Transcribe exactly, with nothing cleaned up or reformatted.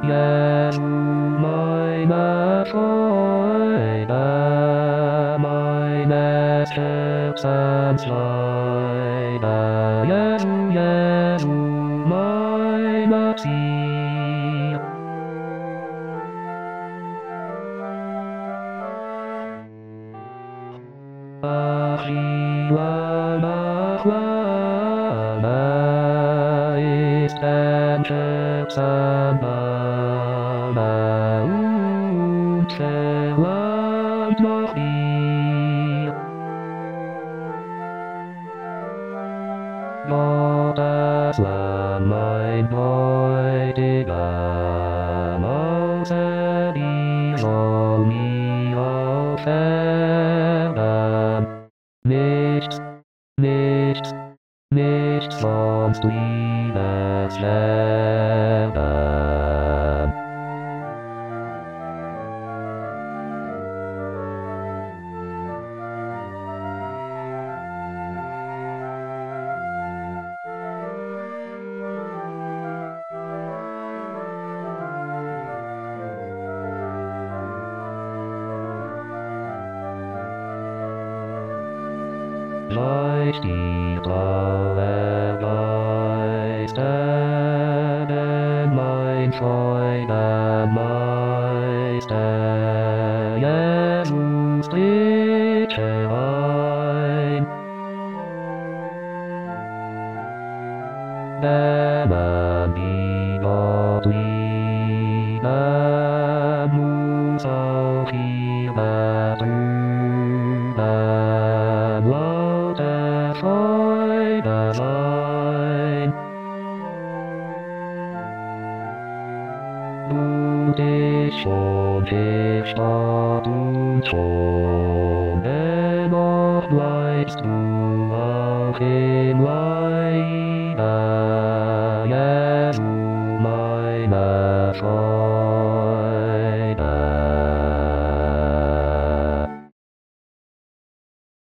Jesu meine Freude, meines Herzens Freude. Jesu, Jesu, meine Ziel. Achille nach Lane ist ein Schicksalname und verlangt nach dir. Gottes Lamm, mein Bräutigam, außer dir soll mir aufhören. Nichts, nichts, nichts sonst liebenswerter. Leucht die blaue Geister, denn mein Freudenmeister, Jesus tritt herein. Dämmen die Gott lieben, muss auch hier drüben laute Freude sein. Du dich schon verstaut und schon, dennoch bleibst du auch im Leide, Jesu meine Freude.